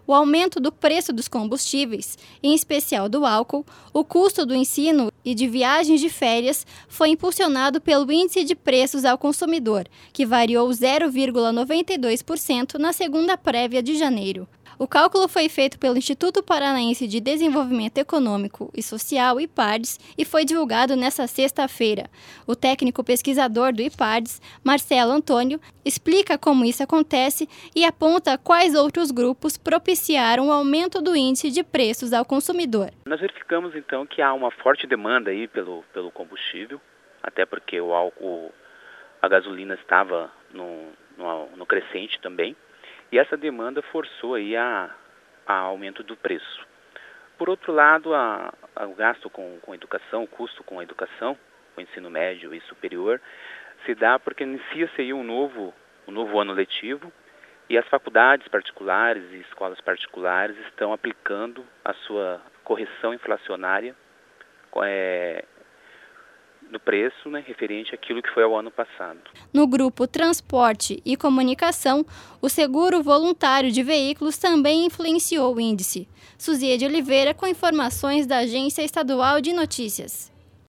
O aumento do preço dos combustíveis, em especial do álcool, o custo do ensino e de viagens de férias foi impulsionado pelo Índice de Preços ao Consumidor, que variou 0,92% na segunda prévia de janeiro. O cálculo foi feito pelo Instituto Paranaense de Desenvolvimento Econômico e Social, IPARDES, e foi divulgado nesta sexta-feira. O técnico pesquisador do IPARDES, Marcelo Antônio, explica como isso acontece e aponta quais outros grupos propiciaram o aumento do índice de preços ao consumidor. Nós verificamos então que há uma forte demanda aí pelo combustível, até porque a gasolina estava no crescente também. E essa demanda forçou aí a aumento do preço. Por outro lado, o gasto com educação, o custo com a educação, o ensino médio e superior, se dá porque inicia-se aí um novo ano letivo e as faculdades particulares e escolas particulares estão aplicando a sua correção inflacionária no preço, referente àquilo que foi ao ano passado. No grupo Transporte e Comunicação, o seguro voluntário de veículos também influenciou o índice. Suzia de Oliveira com informações da Agência Estadual de Notícias.